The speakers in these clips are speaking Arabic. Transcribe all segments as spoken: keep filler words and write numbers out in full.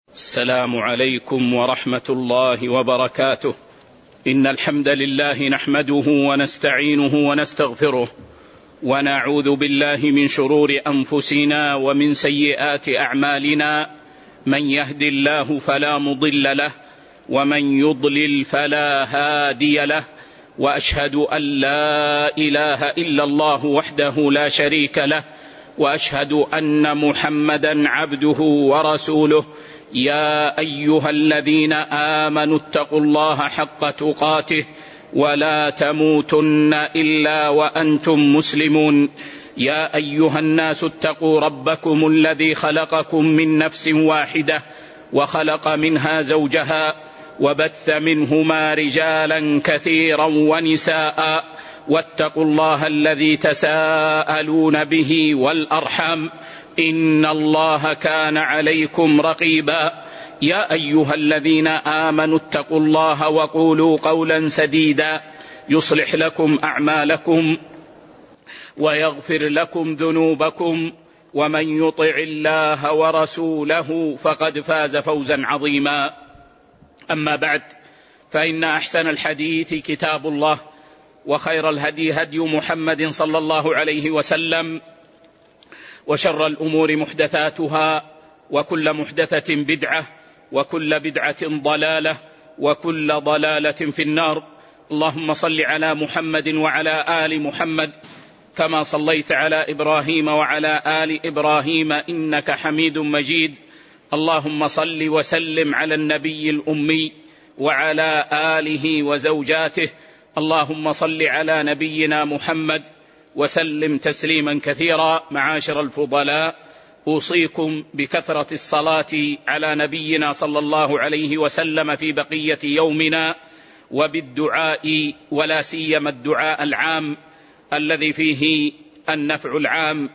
السلام عليكم ورحمة الله وبركاته. إن الحمد لله نحمده ونستعينه ونستغفره ونعوذ بالله من شرور أنفسنا ومن سيئات أعمالنا، من يهد الله فلا مضل له ومن يضلل فلا هادي له، وأشهد أن لا إله إلا الله وحده لا شريك له، وأشهد أن محمدا عبده ورسوله. يا أيها الذين آمنوا اتقوا الله حق تقاته ولا تموتن إلا وأنتم مسلمون. يا أيها الناس اتقوا ربكم الذي خلقكم من نفس واحدة وخلق منها زوجها وبث منهما رجالا كثيرا ونساء، واتقوا الله الذي تساءلون به والأرحام، إن الله كان عليكم رقيبا. يا أيها الذين آمنوا اتقوا الله وقولوا قولا سديدا يصلح لكم أعمالكم ويغفر لكم ذنوبكم، ومن يطع الله ورسوله فقد فاز فوزا عظيما. أما بعد، فإن أحسن الحديث كتاب الله، وخير الهدي هدي محمد صلى الله عليه وسلم، وشر الأمور محدثاتها، وكل محدثة بدعة، وكل بدعة ضلالة، وكل ضلالة في النار. اللهم صل على محمد وعلى آل محمد كما صليت على إبراهيم وعلى آل إبراهيم إنك حميد مجيد. اللهم صل وسلم على النبي الأمي وعلى آله وزوجاته. اللهم صل على نبينا محمد وسلم تسليما كثيرا. معاشر الفضلاء، أوصيكم بكثرة الصلاة على نبينا صلى الله عليه وسلم في بقية يومنا، وبالدعاء، ولا سيما الدعاء العام الذي فيه النفع العام،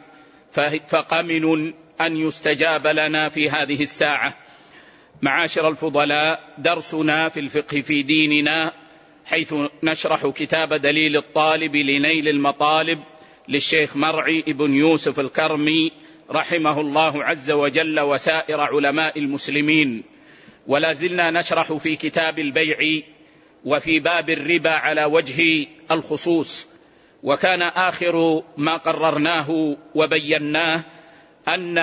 فقمن أن يستجاب لنا في هذه الساعة. معاشر الفضلاء، درسنا في الفقه في ديننا، حيث نشرح كتاب دليل الطالب لنيل المطالب للشيخ مرعي بن يوسف الكرمي رحمه الله عز وجل وسائر علماء المسلمين. ولا زلنا نشرح في كتاب البيع وفي باب الربا على وجه الخصوص. وكان آخر ما قررناه وبيناه أن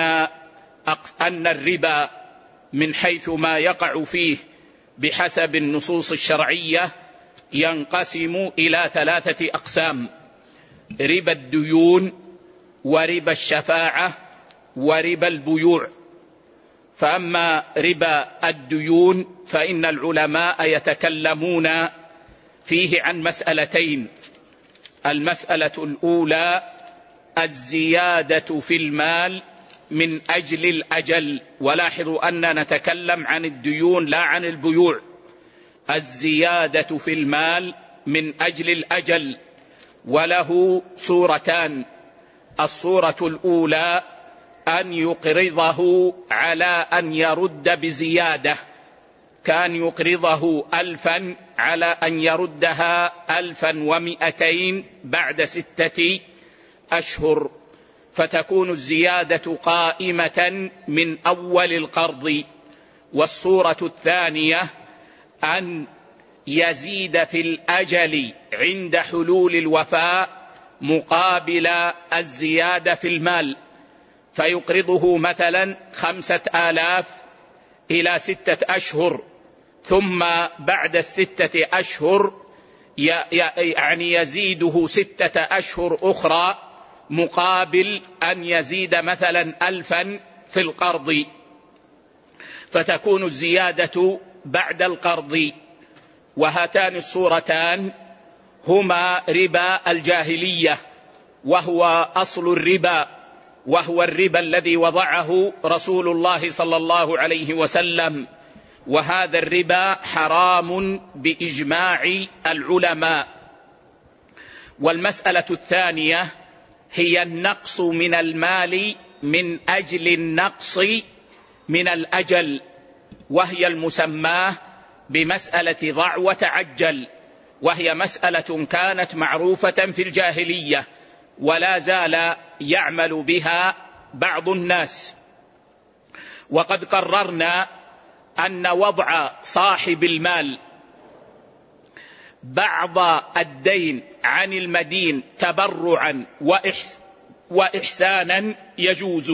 أن الربا من حيث ما يقع فيه بحسب النصوص الشرعية ينقسم إلى ثلاثة أقسام: ربا الديون، وربا الشفاعة، وربا البيوع. فأما ربا الديون فإن العلماء يتكلمون فيه عن مسألتين. المسألة الأولى الزيادة في المال من أجل الأجل، ولاحظوا أننا نتكلم عن الديون لا عن البيوع. الزيادة في المال من أجل الأجل، وله صورتان: الصورة الأولى أن يقرضه على أن يرد بزيادة، كان يقرضه ألفا على أن يردها ألفا ومئتين بعد ستة أشهر، فتكون الزيادة قائمة من أول القرض. والصورة الثانية أن يزيد في الأجل عند حلول الوفاء مقابل الزيادة في المال، فيقرضه مثلا خمسة آلاف إلى ستة أشهر، ثم بعد الستة أشهر يعني يزيده ستة أشهر أخرى مقابل أن يزيد مثلا ألفا في القرض، فتكون الزيادة بعد القرض. وهاتان الصورتان هما ربا الجاهلية، وهو أصل الربا، وهو الربا الذي وضعه رسول الله صلى الله عليه وسلم. وهذا الربا حرام بإجماع العلماء. والمسألة الثانية هي النقص من المال من أجل النقص من الأجل، وهي المسماه بمسألة ضع وتعجل، وهي مسألة كانت معروفة في الجاهلية ولا زال يعمل بها بعض الناس. وقد قررنا أن وضع صاحب المال بعض الدين عن المدين تبرعا وإحسانا يجوز،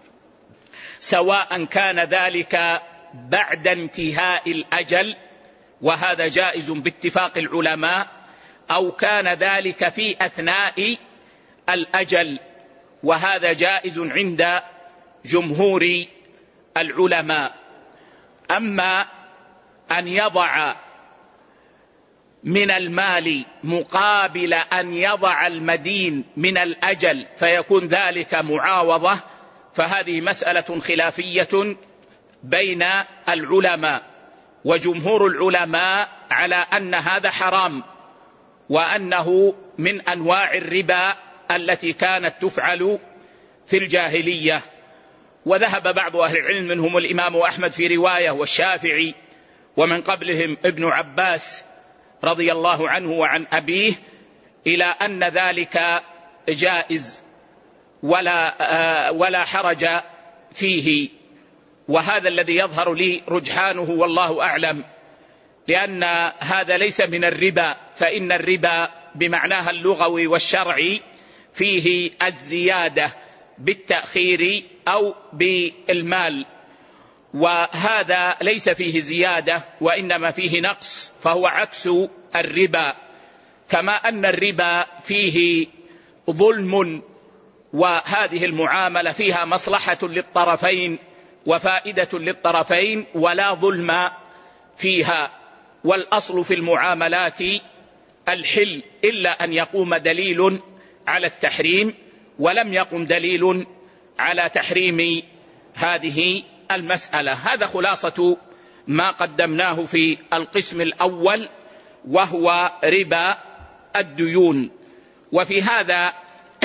سواء كان ذلك بعد انتهاء الأجل، وهذا جائز باتفاق العلماء، أو كان ذلك في أثناء الأجل، وهذا جائز عند جمهور العلماء. أما أن يضع من المال مقابل أن يضع المدين من الأجل فيكون ذلك معاوضة، فهذه مسألة خلافية بين العلماء، وجمهور العلماء على أن هذا حرام، وأنه من أنواع الربا التي كانت تفعل في الجاهلية. وذهب بعض أهل العلم منهم الإمام أحمد في رواية والشافعي ومن قبلهم ابن عباس رضي الله عنه وعن أبيه إلى أن ذلك جائز ولا ولا حرج فيه، وهذا الذي يظهر لي رجحانه والله أعلم، لأن هذا ليس من الربا، فإن الربا بمعناها اللغوي والشرعي فيه الزيادة بالتأخير أو بالمال، وهذا ليس فيه زيادة وإنما فيه نقص، فهو عكس الربا. كما أن الربا فيه ظلم، وهذه المعاملة فيها مصلحة للطرفين وفائدة للطرفين ولا ظلم فيها، والأصل في المعاملات الحل إلا أن يقوم دليل على التحريم، ولم يقم دليل على تحريم هذه المسألة. هذا خلاصة ما قدمناه في القسم الأول، وهو ربا الديون. وفي هذا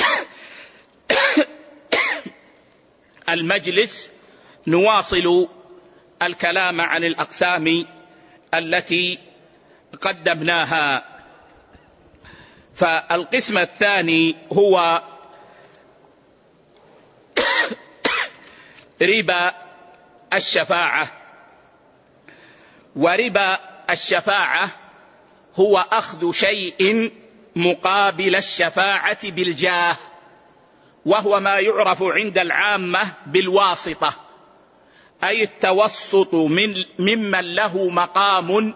المجلس نواصل الكلام عن الأقسام التي قدمناها. فالقسم الثاني هو ربا الشفاعة. وربا الشفاعة هو أخذ شيء مقابل الشفاعة بالجاه، وهو ما يعرف عند العامة بالواسطة، أي التوسط من ممن له مقام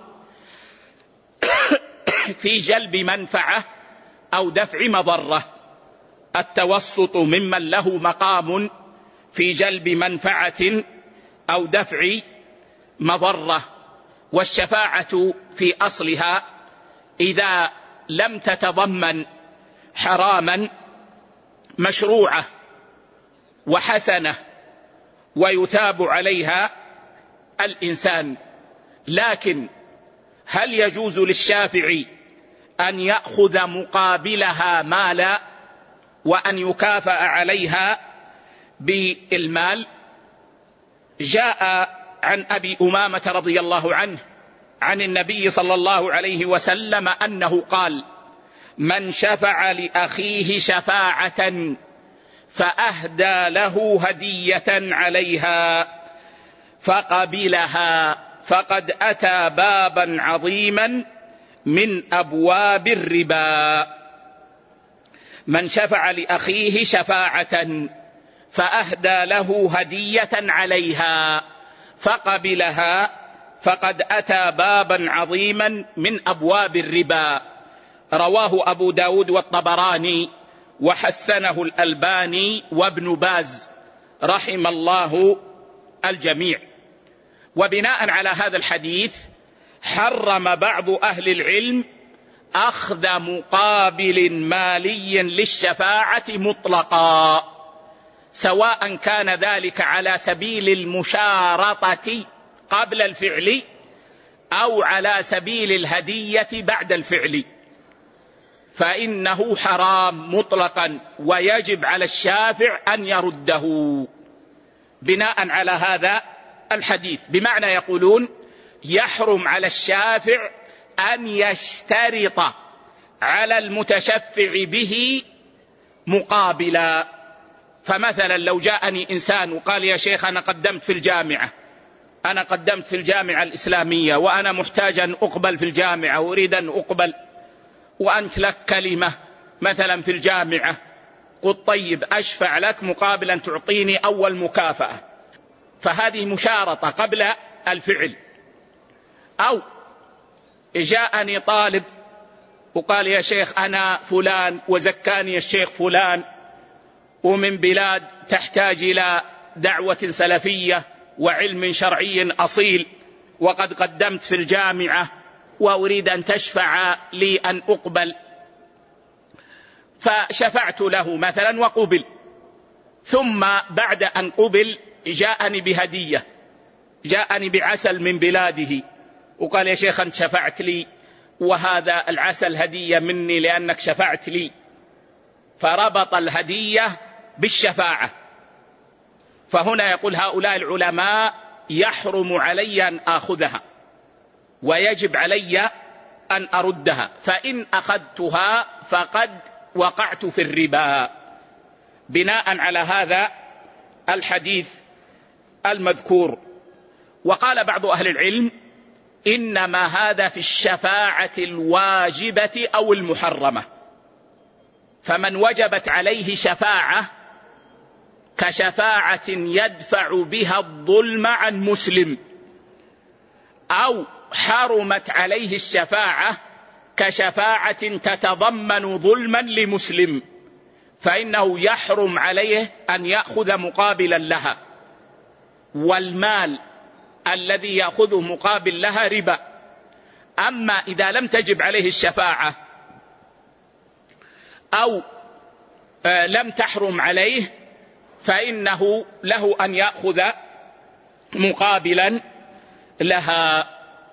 في جلب منفعة أو دفع مضرة. التوسط ممن له مقام في جلب منفعة أو دفع مضرة. والشفاعة في أصلها إذا لم تتضمن حراما مشروعة وحسنة ويثاب عليها الإنسان. لكن هل يجوز للشافع أن يأخذ مقابلها مالا وأن يكافأ عليها بالمال؟ جاء عن أبي أمامة رضي الله عنه عن النبي صلى الله عليه وسلم أنه قال: من شفع لأخيه شفاعة فأهدى له هدية عليها فقبلها فقد أتى بابا عظيما من أبواب الربا. من شفع لأخيه شفاعة فأهدى له هدية عليها فقبلها فقد أتى بابا عظيما من أبواب الربا. رواه أبو داود والطبراني وحسنه الألباني وابن باز رحم الله الجميع. وبناء على هذا الحديث حرم بعض أهل العلم أخذ مقابل مالي للشفاعة مطلقا، سواء كان ذلك على سبيل المشارطة قبل الفعل أو على سبيل الهدية بعد الفعل، فإنه حرام مطلقا ويجب على الشافع أن يرده بناء على هذا الحديث. بمعنى يقولون يحرم على الشافع أن يشترط على المتشفع به مقابلا. فمثلا لو جاءني إنسان وقال: يا شيخ أنا قدمت في الجامعة أنا قدمت في الجامعة الإسلامية وأنا محتاج أن أقبل في الجامعة وأريد أن أقبل، وأنت لك كلمة مثلا في الجامعة، قل طيب أشفع لك مقابل أن تعطيني أول مكافأة، فهذه مشارطة قبل الفعل. أو جاءني طالب وقال يا شيخ أنا فلان وزكاني الشيخ فلان ومن بلاد تحتاج إلى دعوة سلفية وعلم شرعي أصيل، وقد قدمت في الجامعة وأريد أن تشفع لي أن أقبل، فشفعت له مثلا وقبل، ثم بعد أن قبل جاءني بهدية، جاءني بعسل من بلاده وقال يا شيخ أنت شفعت لي وهذا العسل هدية مني لأنك شفعت لي، فربط الهدية بالشفاعة. فهنا يقول هؤلاء العلماء يحرم علي أن آخذها ويجب علي أن أردها، فإن أخذتها فقد وقعت في الربا، بناء على هذا الحديث المذكور. وقال بعض أهل العلم إنما هذا في الشفاعة الواجبة أو المحرمة، فمن وجبت عليه شفاعة كشفاعة يدفع بها الظلم عن مسلم، أو حرمت عليه الشفاعة كشفاعة تتضمن ظلما لمسلم، فإنه يحرم عليه أن يأخذ مقابلا لها، والمال الذي يأخذه مقابل لها ربا. أما إذا لم تجب عليه الشفاعة أو لم تحرم عليه فإنه له أن يأخذ مقابلا لها.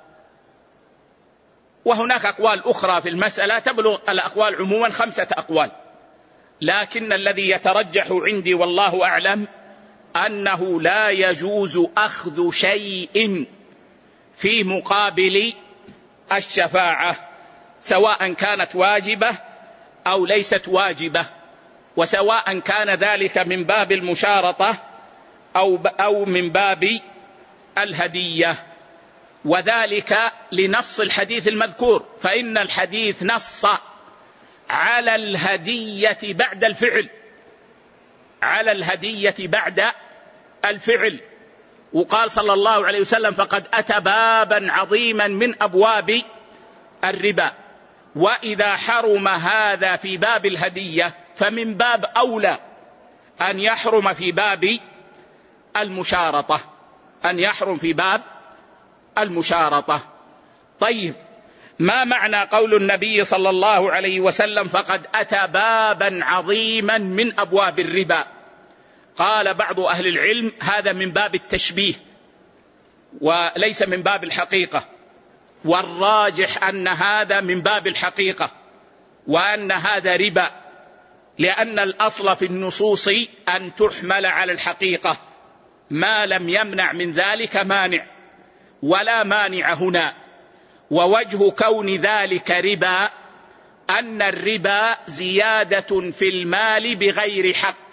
وهناك أقوال أخرى في المسألة تبلغ الأقوال عموما خمسة أقوال، لكن الذي يترجح عندي والله أعلم أنه لا يجوز أخذ شيء في مقابل الشفاعة، سواء كانت واجبة أو ليست واجبة، وسواء كان ذلك من باب المشارطة أو أو من باب الهدية، وذلك لنص الحديث المذكور، فإن الحديث نص على الهدية بعد الفعل، على الهدية بعد الفعل. وقال صلى الله عليه وسلم فقد أتى بابا عظيما من أبواب الربا، وإذا حرم هذا في باب الهدية فمن باب أولى أن يحرم في باب المشارطة، أن يحرم في باب المشارطة. طيب، ما معنى قول النبي صلى الله عليه وسلم فقد أتى بابا عظيما من أبواب الربا؟ قال بعض أهل العلم هذا من باب التشبيه وليس من باب الحقيقة، والراجح أن هذا من باب الحقيقة وأن هذا ربا، لأن الأصل في النصوص أن تحمل على الحقيقة ما لم يمنع من ذلك مانع، ولا مانع هنا. ووجه كون ذلك ربا أن الربا زيادة في المال بغير حق،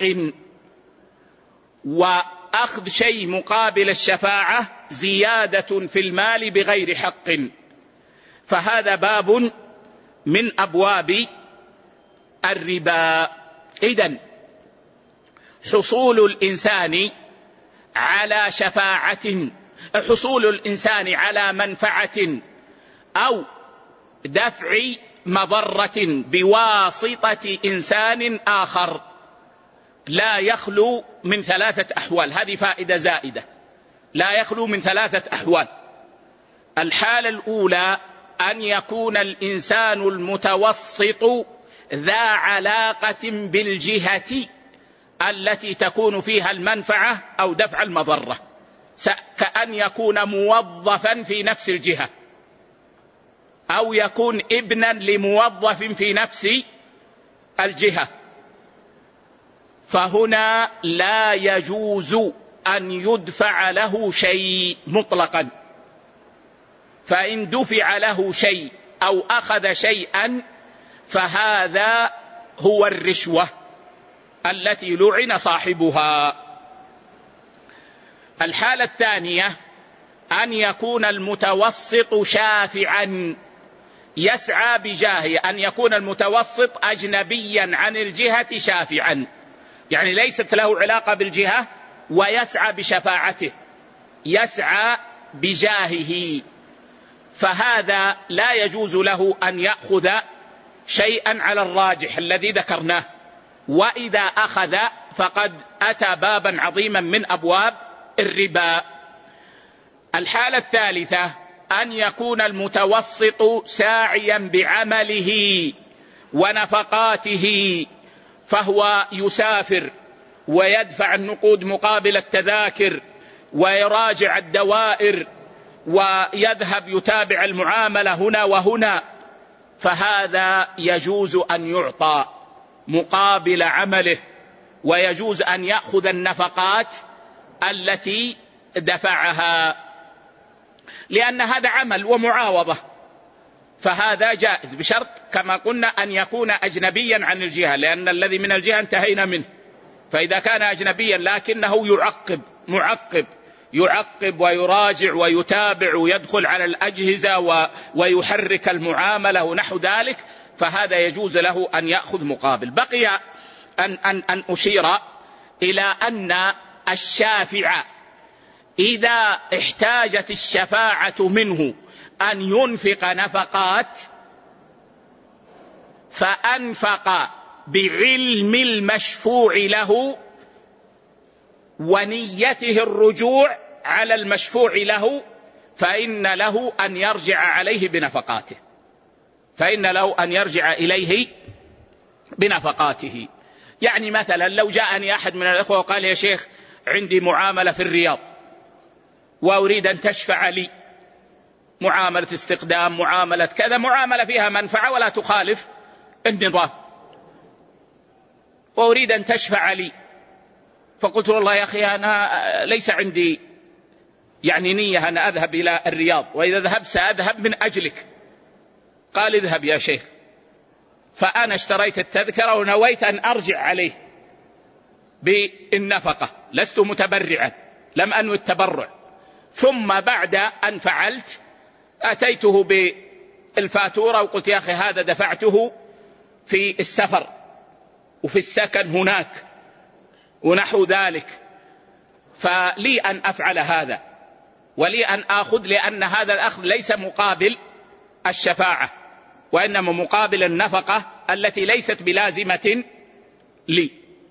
وأخذ شيء مقابل الشفاعة زيادة في المال بغير حق، فهذا باب من أبواب الربا. إذن حصول الإنسان على شفاعة، حصول الإنسان على منفعة أو دفع مضرة بواسطة إنسان آخر لا يخلو من ثلاثة أحوال. هذه فائدة زائدة، لا يخلو من ثلاثة أحوال. الحالة الأولى أن يكون الإنسان المتوسط ذا علاقة بالجهة التي تكون فيها المنفعة أو دفع المضرة، كأن يكون موظفا في نفس الجهة، أو يكون ابنا لموظف في نفس الجهة، فهنا لا يجوز أن يدفع له شيء مطلقا. فإن دفع له شيء أو أخذ شيئا فهذا هو الرشوة التي لعن صاحبها. الحالة الثانية أن يكون المتوسط شافعا يسعى بجاهه، أن يكون المتوسط أجنبيا عن الجهة شافعا، يعني ليست له علاقة بالجهة ويسعى بشفاعته، يسعى بجاهه، فهذا لا يجوز له أن يأخذ شيئا على الراجح الذي ذكرناه، وإذا أخذ فقد أتى بابا عظيما من أبواب الربا. الحالة الثالثة أن يكون المتوسط ساعيا بعمله ونفقاته، فهو يسافر ويدفع النقود مقابل التذاكر ويراجع الدوائر ويذهب يتابع المعاملة هنا وهنا، فهذا يجوز أن يعطى مقابل عمله، ويجوز أن يأخذ النفقات التي دفعها، لأن هذا عمل ومعاوضة، فهذا جائز بشرط كما قلنا أن يكون أجنبيا عن الجهة، لأن الذي من الجهة انتهينا منه. فإذا كان أجنبيا لكنه يعقب معقب يعقب ويراجع ويتابع ويدخل على الأجهزة ويحرك المعاملة ونحو ذلك، فهذا يجوز له أن يأخذ مقابل. بقي أن, أن, أن أشير إلى أن الشافع إذا احتاجت الشفاعة منه أن ينفق نفقات، فأنفق بعلم المشفوع له ونيته الرجوع على المشفوع له، فإن له أن يرجع عليه بنفقاته، فإن له أن يرجع إليه بنفقاته. يعني مثلا لو جاءني أحد من الأخوة وقال يا شيخ عندي معاملة في الرياض وأريد أن تشفع لي، معاملة استقدام، معاملة كذا، معاملة فيها منفعة ولا تخالف النظام، وأريد أن تشفع لي، فقلت والله يا أخي أنا ليس عندي يعني نية أن أذهب إلى الرياض، وإذا ذهبت سأذهب من أجلك. قال اذهب يا شيخ، فأنا اشتريت التذكرة ونويت أن أرجع عليه بالنفقة، لست متبرعا، لم أنوي التبرع، ثم بعد أن فعلت أتيته بالفاتورة وقلت يا أخي هذا دفعته في السفر وفي السكن هناك ونحو ذلك، فلي أن أفعل هذا ولي أن آخذ، لأن هذا الأخذ ليس مقابل الشفاعة وإنما مقابل النفقة التي ليست بلازمة لي.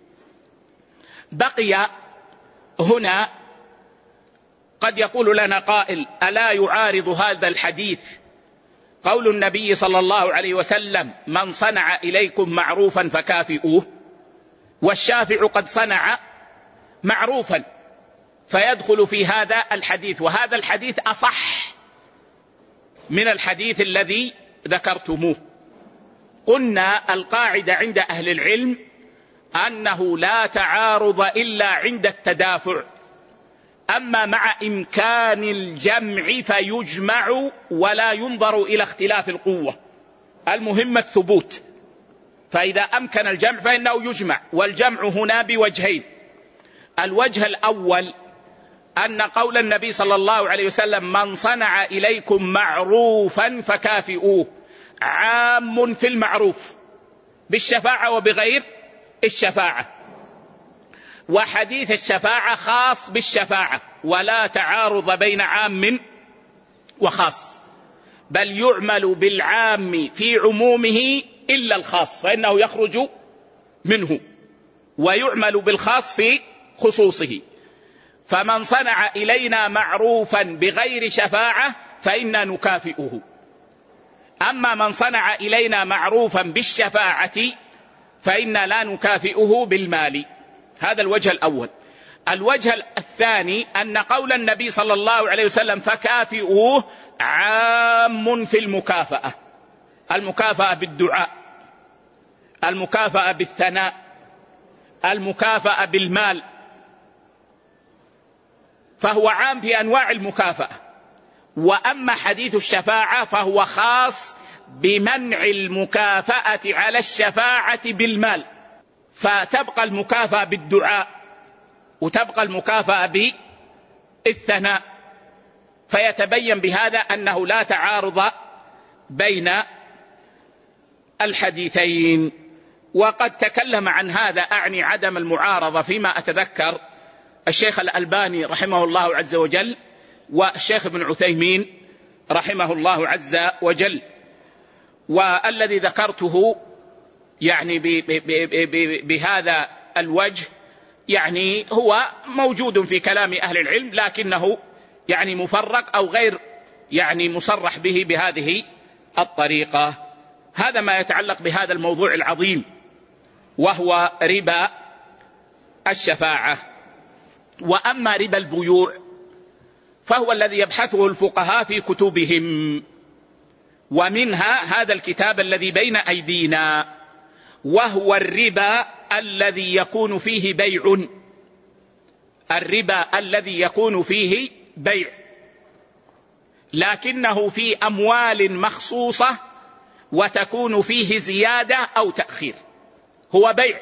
بقي هنا قد يقول لنا قائل ألا يعارض هذا الحديث قول النبي صلى الله عليه وسلم من صنع إليكم معروفا فكافئوه، والشافع قد صنع معروفا، فيدخل في هذا الحديث، وهذا الحديث أصح من الحديث الذي ذكرتموه. قلنا القاعدة عند أهل العلم أنه لا تعارض إلا عند التدافع، أما مع إمكان الجمع فيجمع ولا ينظر إلى اختلاف القوة، المهم الثبوت، فإذا أمكن الجمع فإنه يجمع، والجمع هنا بوجهين. الوجه الأول أن قول النبي صلى الله عليه وسلم من صنع إليكم معروفا فكافئوه عام في المعروف بالشفاعة وبغير الشفاعة، وحديث الشفاعة خاص بالشفاعة، ولا تعارض بين عام وخاص، بل يعمل بالعام في عمومه إلا الخاص فإنه يخرج منه، ويعمل بالخاص في خصوصه. فمن صنع إلينا معروفا بغير شفاعة فإنا نكافئه، أما من صنع إلينا معروفا بالشفاعة فإنا لا نكافئه بالمال. هذا الوجه الأول. الوجه الثاني أن قول النبي صلى الله عليه وسلم فكافئوه عام في المكافأة، المكافأة بالدعاء، المكافأة بالثناء، المكافأة بالمال، فهو عام في أنواع المكافأة. وأما حديث الشفاعة فهو خاص بمنع المكافأة على الشفاعة بالمال، فتبقى المكافأة بالدعاء وتبقى المكافأة بالثناء فيتبين بهذا أنه لا تعارض بين الحديثين. وقد تكلم عن هذا، أعني عدم المعارضة، فيما أتذكر الشيخ الألباني رحمه الله عز وجل والشيخ ابن عثيمين رحمه الله عز وجل. والذي ذكرته يعني بهذا الوجه يعني هو موجود في كلام أهل العلم، لكنه يعني مفرق أو غير يعني مصرح به بهذه الطريقة. هذا ما يتعلق بهذا الموضوع العظيم، وهو ربا الشفاعة. وأما ربا البيوع فهو الذي يبحثه الفقهاء في كتبهم، ومنها هذا الكتاب الذي بين أيدينا، وهو الربا الذي يكون فيه بيع. الربا الذي يكون فيه بيع، لكنه في أموال مخصوصة وتكون فيه زيادة أو تأخير. هو بيع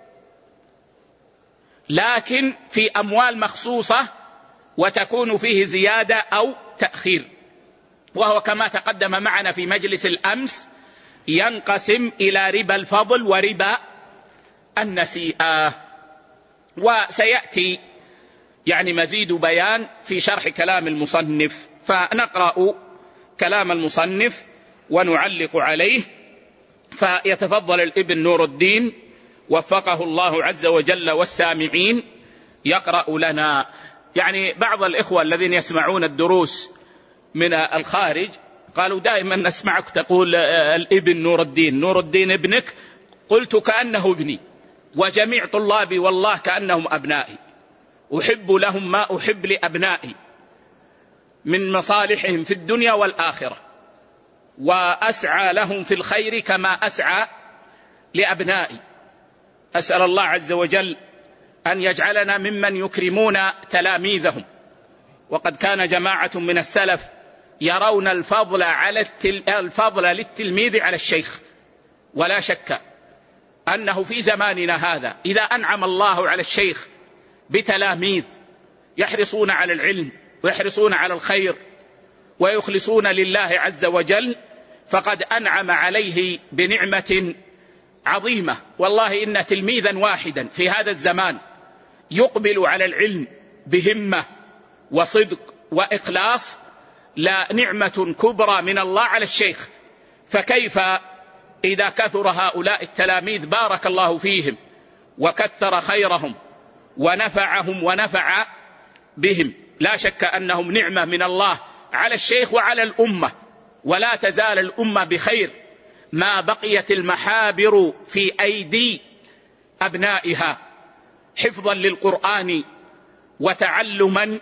لكن في أموال مخصوصة وتكون فيه زيادة أو تأخير. وهو كما تقدم معنا في مجلس الأمس ينقسم إلى ربا الفضل وربا النسيئة. وسيأتي يعني مزيد بيان في شرح كلام المصنف، فنقرأ كلام المصنف ونعلق عليه. فيتفضل الابن نور الدين وفقه الله عز وجل والسامعين يقرأ لنا. يعني بعض الإخوة الذين يسمعون الدروس من الخارج قالوا دائما نسمعك تقول الابن نور الدين، نور الدين ابنك؟ قلت كأنه ابني، وجميع طلابي والله كأنهم أبنائي، أحب لهم ما أحب لأبنائي من مصالحهم في الدنيا والآخرة، وأسعى لهم في الخير كما أسعى لأبنائي. أسأل الله عز وجل أن يجعلنا ممن يكرمون تلاميذهم. وقد كان جماعة من السلف يرون الفضل على التل... الفضل للتلميذ على الشيخ، ولا شك أنه في زماننا هذا إذا أنعم الله على الشيخ بتلاميذ يحرصون على العلم ويحرصون على الخير ويخلصون لله عز وجل، فقد أنعم عليه بنعمة عظيمة. والله إن تلميذا واحدا في هذا الزمان يقبل على العلم بهمة وصدق وإخلاص لا نعمة كبرى من الله على الشيخ. فكيف إذا كثر هؤلاء التلاميذ بارك الله فيهم وكثر خيرهم ونفعهم ونفع بهم. لا شك أنهم نعمة من الله على الشيخ وعلى الأمة، ولا تزال الأمة بخير ما بقيت المحابر في أيدي أبنائها حفظا للقرآن وتعلما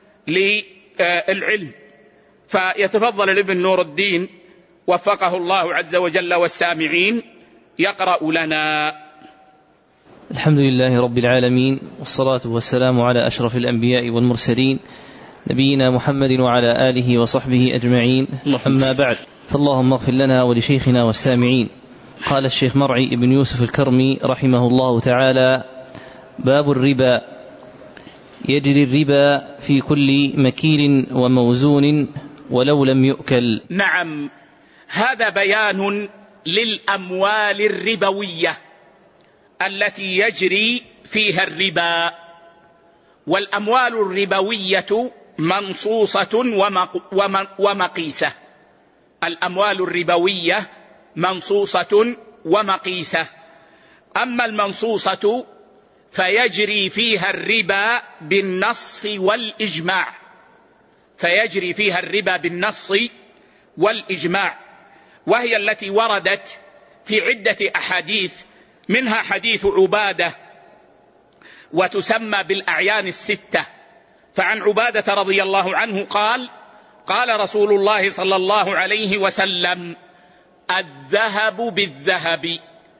للعلم. فيتفضل الابن نور الدين وفقه الله عز وجل والسامعين يقرأ لنا. الحمد لله رب العالمين، والصلاة والسلام على أشرف الأنبياء والمرسلين نبينا محمد وعلى آله وصحبه أجمعين. أما بعد، فاللهم اغفر لنا ولشيخنا والسامعين. قال الشيخ مرعي ابن يوسف الكرمي رحمه الله تعالى: باب الربا. يجري الربا في كل مكيل وموزون ولو لم يؤكل. نعم، هذا بيان للأموال الربوية التي يجري فيها الربا. والأموال الربوية منصوصة ومقيسة. الأموال الربوية منصوصة ومقيسة. أما المنصوصة فيجري فيها الربا بالنص والإجماع، فيجري فيها الربا بالنص والإجماع، وهي التي وردت في عدة أحاديث، منها حديث عبادة وتسمى بالأعيان الستة. فعن عبادة رضي الله عنه قال: قال رسول الله صلى الله عليه وسلم: الذهب بالذهب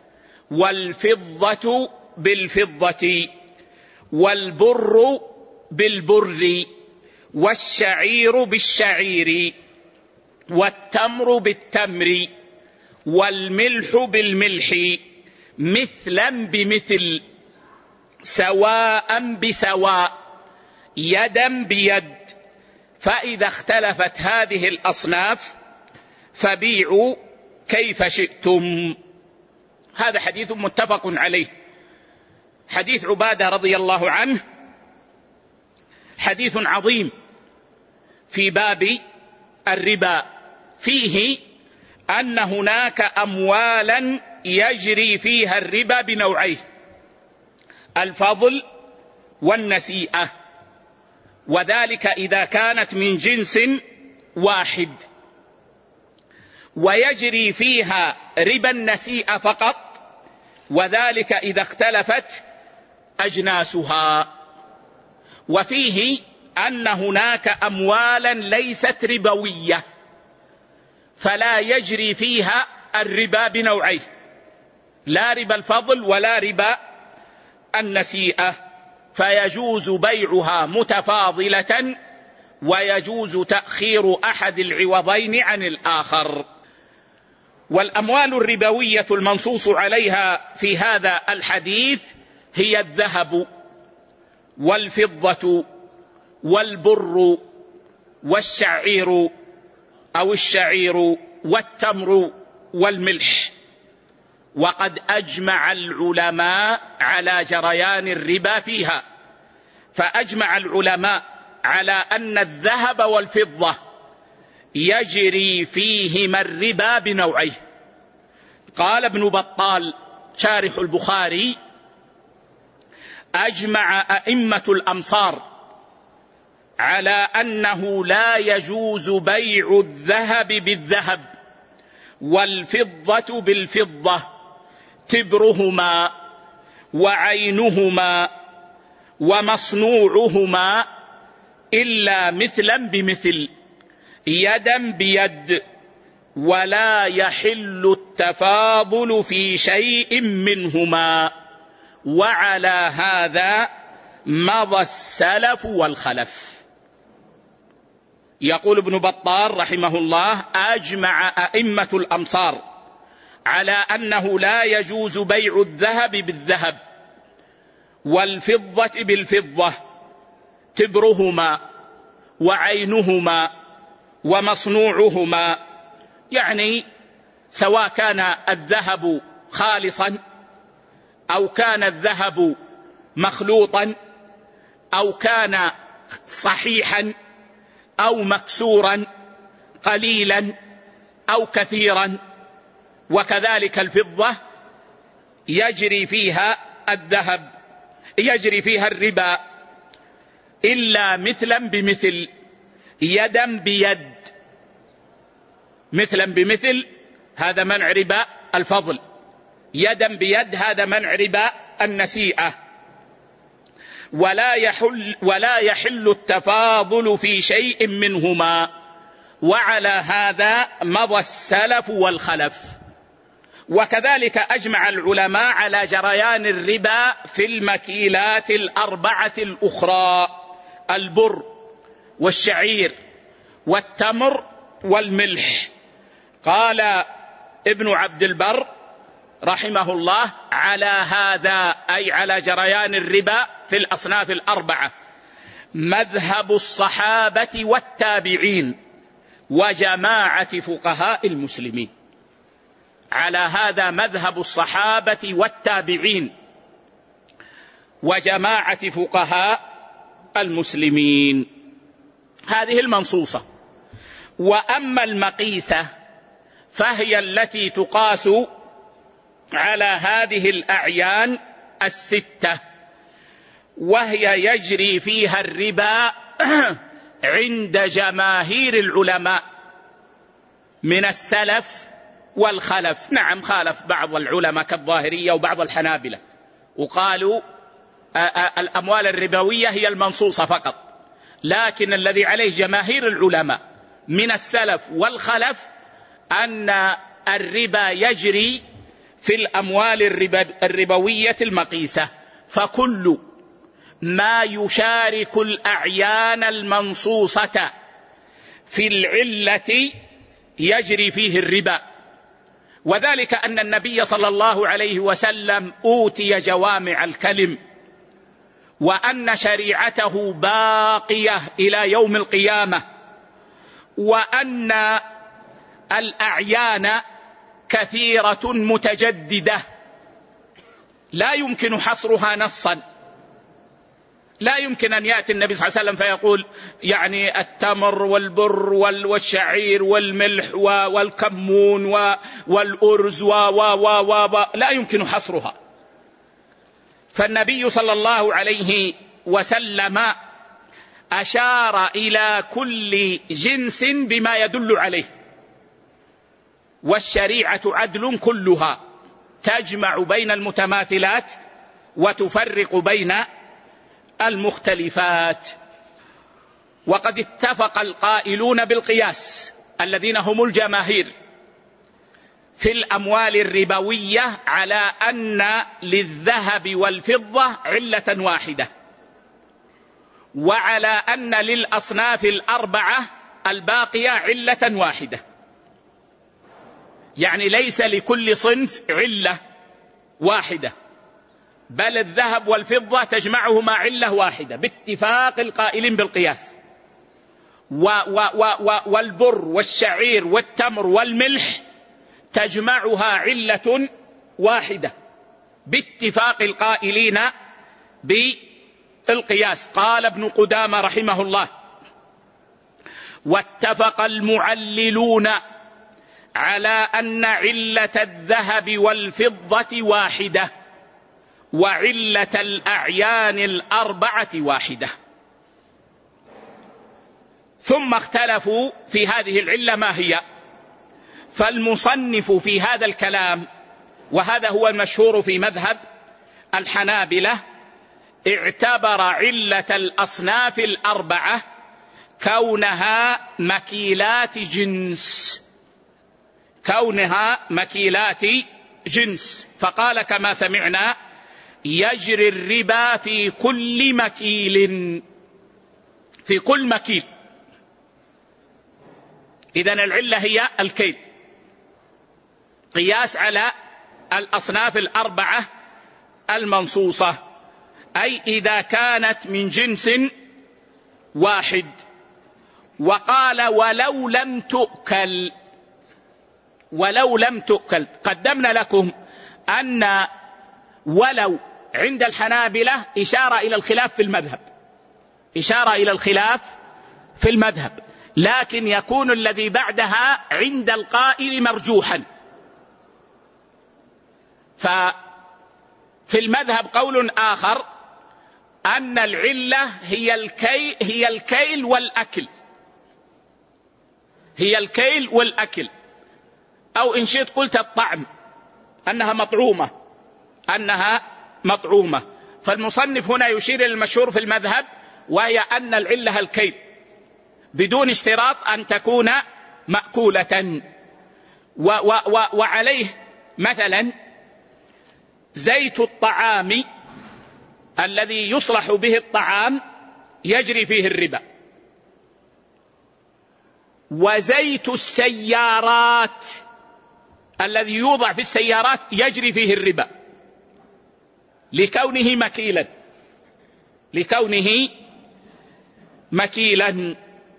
والفضة بالفضة والبر بالبر والشعير بالشعير والتمر بالتمر والملح بالملح مثلا بمثل سواء بسواء يدا بيد فإذا اختلفت هذه الأصناف فبيعوا كيف شئتم. هذا حديث متفق عليه. حديث عبادة رضي الله عنه حديث عظيم في باب الربا، فيه أن هناك أموالا يجري فيها الربا بنوعيه: الفضل والنسيئة، وذلك إذا كانت من جنس واحد، ويجري فيها ربا النسيئة فقط، وذلك إذا اختلفت أجناسها. وفيه أن هناك أموالا ليست ربوية فلا يجري فيها الربا بنوعيه: لا ربا الفضل ولا ربا النسيئة، فيجوز بيعها متفاضلة ويجوز تأخير أحد العوضين عن الآخر. والأموال الربوية المنصوص عليها في هذا الحديث هي الذهب والفضة والبر والشعير أو الشعير والتمر والملح. وقد أجمع العلماء على جريان الربا فيها، فأجمع العلماء على أن الذهب والفضة يجري فيهما الربا بنوعيه. قال ابن بطال شارح البخاري: أجمع أئمة الأمصار على أنه لا يجوز بيع الذهب بالذهب والفضة بالفضة، تبرهما وعينهما ومصنوعهما، إلا مثلا بمثل، يدا بيد، ولا يحل التفاضل في شيء منهما، وعلى هذا مضى السلف والخلف. يقول ابن بطال رحمه الله: أجمع أئمة الأمصار على أنه لا يجوز بيع الذهب بالذهب والفضة بالفضة، تبرهما وعينهما ومصنوعهما، يعني سواء كان الذهب خالصا أو كان الذهب مخلوطا أو كان صحيحا أو مكسورا قليلا أو كثيرا. وكذلك الفضة يجري فيها الذهب يجري فيها الربا، إلا مثلا بمثل، يدا بيد. مثلا بمثل هذا منع ربا الفضل، يدا بيد هذا منع ربا النسيئة. ولا يحل, ولا يحل التفاضل في شيء منهما، وعلى هذا مضى السلف والخلف. وكذلك أجمع العلماء على جريان الربا في المكيلات الأربعة الأخرى: البر والشعير والتمر والملح. قال ابن عبد البر رحمه الله: على هذا، أي على جريان الربا في الأصناف الأربعة، مذهب الصحابة والتابعين وجماعة فقهاء المسلمين. على هذا مذهب الصحابة والتابعين وجماعة فقهاء المسلمين. هذه المنصوصة. وأما المقيسة فهي التي تقاس على هذه الأعيان الستة، وهي يجري فيها الربا عند جماهير العلماء من السلف والخلف. نعم، خالف بعض العلماء كالظاهرية وبعض الحنابلة، وقالوا الأموال الربوية هي المنصوصة فقط، لكن الذي عليه جماهير العلماء من السلف والخلف أن الربا يجري في الأموال الربوية المقيسة. فكل ما يشارك الأعيان المنصوصة في العلة يجري فيه الربا، وذلك أن النبي صلى الله عليه وسلم أوتي جوامع الكلم، وأن شريعته باقية إلى يوم القيامة، وأن الأعيان كثيرة متجددة لا يمكن حصرها نصا. لا يمكن أن يأتي النبي صلى الله عليه وسلم فيقول يعني التمر والبر والشعير والملح والكمون والأرز و و و و لا يمكن حصرها. فالنبي صلى الله عليه وسلم أشار إلى كل جنس بما يدل عليه، والشريعة عدل كلها تجمع بين المتماثلات وتفرق بين المختلفات. وقد اتفق القائلون بالقياس الذين هم الجماهير في الأموال الربوية على أن للذهب والفضة علة واحدة، وعلى أن للأصناف الأربعة الباقية علة واحدة، يعني ليس لكل صنف علة واحدة، بل الذهب والفضة تجمعهما علة واحدة باتفاق القائلين بالقياس، و و و و والبر والشعير والتمر والملح تجمعها علة واحدة باتفاق القائلين بالقياس. قال ابن قدامة رحمه الله: واتفق المعللون على أن علة الذهب والفضة واحدة، وعلة الأعيان الأربعة واحدة. ثم اختلفوا في هذه العلة ما هي، فالمصنف في هذا الكلام، وهذا هو المشهور في مذهب الحنابلة، اعتبر علة الأصناف الأربعة كونها مكيلات جنس، كونها مكيلات جنس، فقال كما سمعنا: يجري الربا في كل مكيل، في كل مكيل. إذن العلة هي الكيل، قياس على الأصناف الأربعة المنصوصة، أي إذا كانت من جنس واحد. وقال: ولو لم تؤكل، ولو لم تؤكل. قدمنا لكم أن ولو عند الحنابلة إشارة إلى الخلاف في المذهب، إشارة إلى الخلاف في المذهب، لكن يكون الذي بعدها عند القائل مرجوحا. ففي المذهب قول آخر أن العلة هي الكيل، هي الكيل والأكل، هي الكيل والأكل، أو إن شئت قلت الطعم، أنها مطعومة، أنها مطعومة. فالمصنف هنا يشير إلى المشهور في المذهب، وهي أن العلة الكيل بدون اشتراط أن تكون مأكولة. و و و وعليه مثلا زيت الطعام الذي يصلح به الطعام يجري فيه الربا، وزيت السيارات الذي يوضع في السيارات يجري فيه الربا لكونه مكيلا، لكونه مكيلا.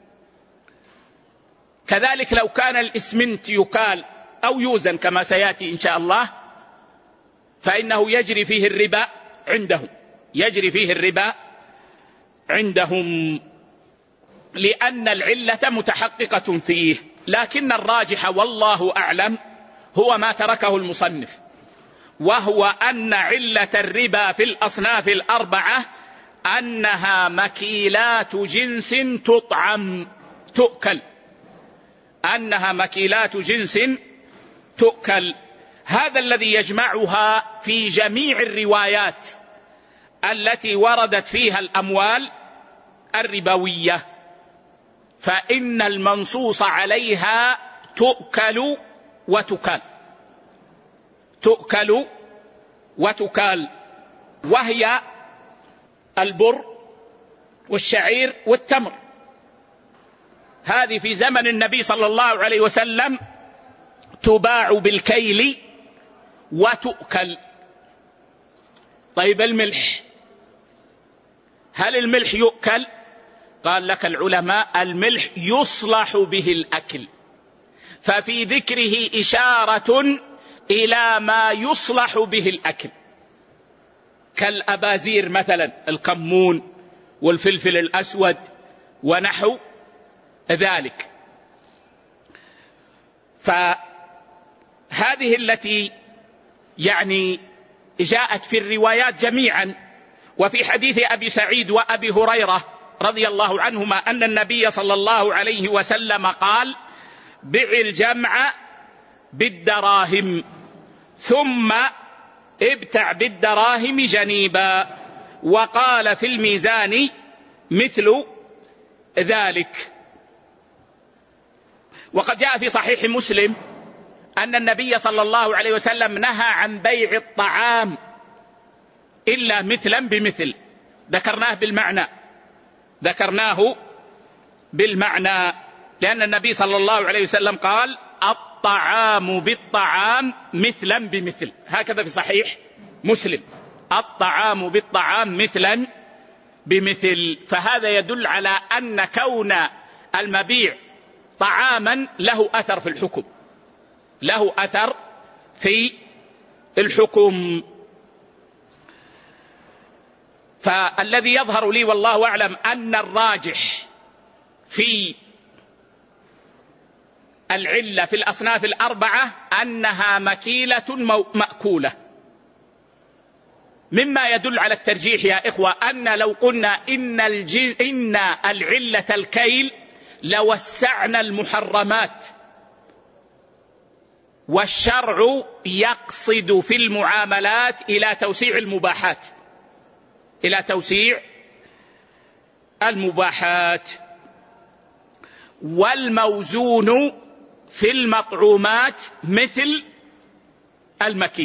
كذلك لو كان الإسمنت يكال أو يوزن كما سيأتي إن شاء الله، فإنه يجري فيه الربا عندهم، يجري فيه الربا عندهم، لأن العلة متحققة فيه. لكن الراجح والله أعلم هو ما تركه المصنف، وهو أن علة الربا في الأصناف الأربعة أنها مكيلات جنس تطعم تؤكل، أنها مكيلات جنس تؤكل. هذا الذي يجمعها في جميع الروايات التي وردت فيها الأموال الربوية، فإن المنصوص عليها تؤكل وتكال، تؤكل وتكال، وهي البر والشعير والتمر. هذه في زمن النبي صلى الله عليه وسلم تباع بالكيل وتؤكل. طيب الملح، هل الملح يؤكل قال لك العلماء الملح يصلح به الأكل، ففي ذكره إشارة إلى ما يصلح به الأكل كالأبازير مثلا، الكمون والفلفل الأسود ونحو ذلك. فهذه التي يعني جاءت في الروايات جميعا. وفي حديث أبي سعيد وأبي هريرة رضي الله عنهما أن النبي صلى الله عليه وسلم قال: بع الجمع بالدراهم ثم ابتع بالدراهم جنيبا. وقال في الميزان مثل ذلك. وقد جاء في صحيح مسلم أن النبي صلى الله عليه وسلم نهى عن بيع الطعام إلا مثلا بمثل. ذكرناه بالمعنى ذكرناه بالمعنى لأن النبي صلى الله عليه وسلم قال: الطعام بالطعام مثلا بمثل. هكذا في صحيح مسلم: الطعام بالطعام مثلا بمثل. فهذا يدل على أن كون المبيع طعاما له أثر في الحكم، له أثر في الحكم. فالذي يظهر لي والله أعلم أن الراجح في العلة في الأصناف الأربعة أنها مكيلة مأكولة، مما يدل على الترجيح يا إخوة أن لو قلنا إن, إن العلة الكيل لوسعنا المحرمات، والشرع يقصد في المعاملات إلى توسيع المباحات إلى توسيع المباحات. والموزون في المطعومات مثل المكيل،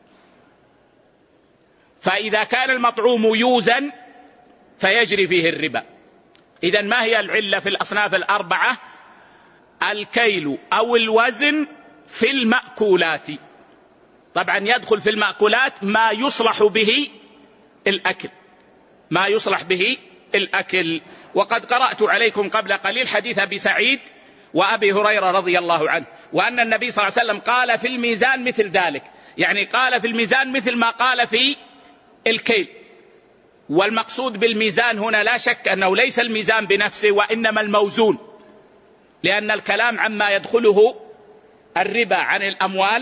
فإذا كان المطعوم يوزن فيجري فيه الربا. إذن ما هي العلة في الأصناف الأربعة؟ الكيل أو الوزن في المأكولات. طبعا يدخل في المأكولات ما يصلح به الأكل ما يصلح به الأكل. وقد قرأت عليكم قبل قليل حديث أبي سعيد وأبي هريرة رضي الله عنه، وأن النبي صلى الله عليه وسلم قال في الميزان مثل ذلك، يعني قال في الميزان مثل ما قال في الكيل. والمقصود بالميزان هنا لا شك أنه ليس الميزان بنفسه، وإنما الموزون، لأن الكلام عما يدخله الربا عن الأموال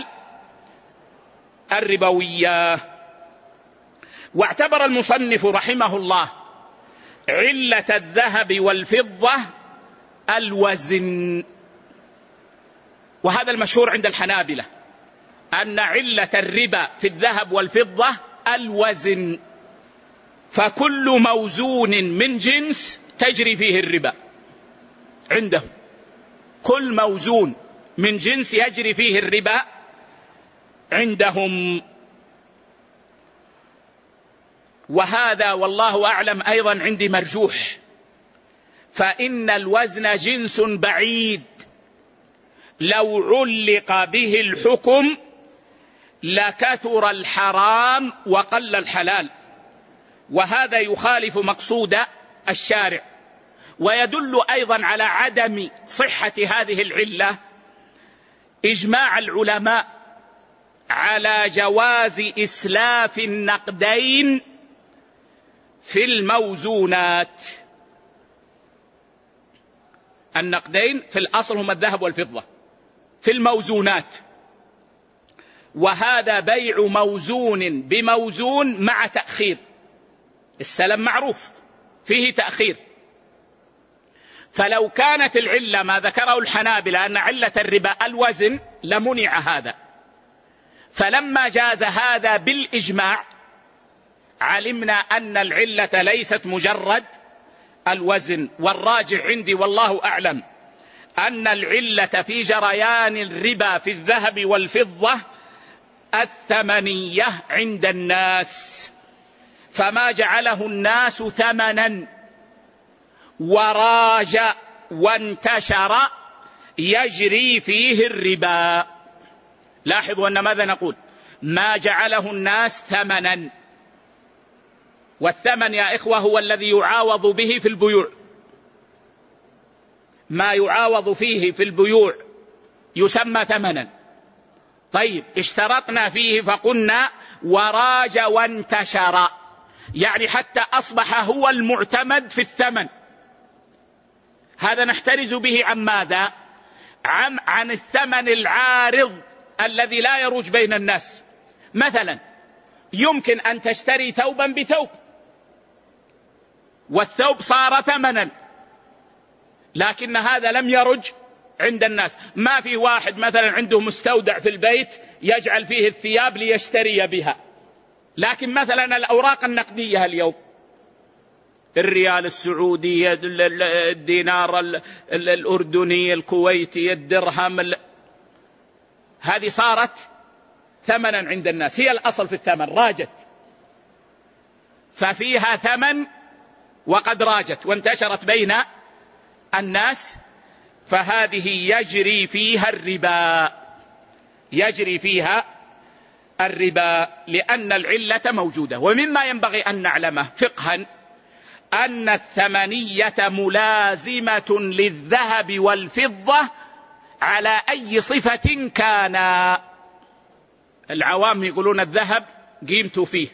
الربوية. واعتبر المصنف رحمه الله علة الذهب والفضة الوزن، وهذا المشهور عند الحنابلة أن علة الربا في الذهب والفضة الوزن، فكل موزون من جنس تجري فيه الربا عندهم، كل موزون من جنس يجري فيه الربا عندهم. وهذا والله أعلم أيضا عندي مرجوح، فإن الوزن جنس بعيد لو علق به الحكم لكثر الحرام وقل الحلال، وهذا يخالف مقصود الشارع. ويدل أيضا على عدم صحة هذه العلة إجماع العلماء على جواز إسلاف النقدين في الموزونات. النقدين في الأصل هما الذهب والفضة، في الموزونات، وهذا بيع موزون بموزون مع تأخير. السلم معروف فيه تأخير، فلو كانت العلة ما ذكره الحنابلة أن علة الربا الوزن لمنع هذا، فلما جاز هذا بالإجماع علمنا أن العلة ليست مجرد الوزن. والراجع عندي والله أعلم أن العلة في جريان الربا في الذهب والفضة الثمنية عند الناس، فما جعله الناس ثمنا وراج وانتشر يجري فيه الربا. لاحظوا أن ماذا نقول؟ ما جعله الناس ثمنا، والثمن يا إخوة هو الذي يعاوض به في البيوع، ما يعاوض فيه في البيوع يسمى ثمنا. طيب اشترطنا فيه فقلنا وراج وانتشر، يعني حتى أصبح هو المعتمد في الثمن. هذا نحترز به عن ماذا؟ عن, عن الثمن العارض الذي لا يروج بين الناس. مثلا يمكن أن تشتري ثوبا بثوب والثوب صار ثمنا، لكن هذا لم يرج عند الناس. ما في واحد مثلا عنده مستودع في البيت يجعل فيه الثياب ليشتري بها، لكن مثلا الأوراق النقدية اليوم، الريال السعودي، الدينار الأردني، الكويتي، الدرهم، هذه صارت ثمنا عند الناس، هي الأصل في الثمن، راجت، ففيها ثمن وقد راجت وانتشرت بين الناس، فهذه يجري فيها الربا، يجري فيها الربا لأن العلة موجودة. ومما ينبغي أن نعلمه فقها أن الثمنية ملازمة للذهب والفضة على أي صفة كان. العوام يقولون الذهب قيمته فيه،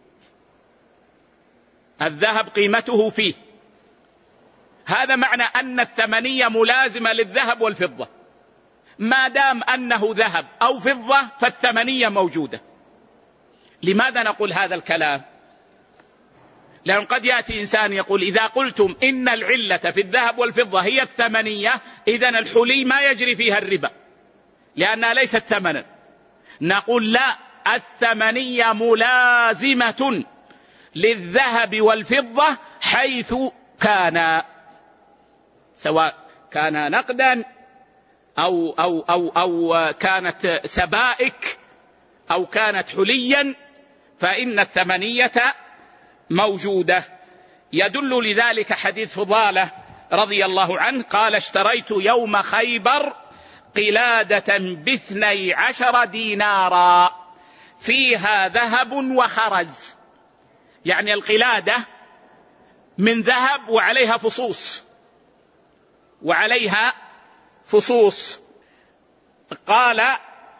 الذهب قيمته فيه، هذا معنى أن الثمنية ملازمة للذهب والفضة. ما دام أنه ذهب أو فضة فالثمنية موجودة. لماذا نقول هذا الكلام؟ لأن قد يأتي إنسان يقول إذا قلتم إن العلة في الذهب والفضة هي الثمنية، إذن الحلي ما يجري فيها الربا لأنها ليست ثمنا. نقول لا، الثمنية ملازمة للذهب والفضة حيث كان، سواء كان نقدا أو, أو, أو, أو كانت سبائك أو كانت حليا، فإن الثمنية موجودة. يدل لذلك حديث فضالة رضي الله عنه قال اشتريت يوم خيبر قلادة باثني عشر دينارا فيها ذهب وخرز، يعني القلادة من ذهب وعليها فصوص، وعليها فصوص. قال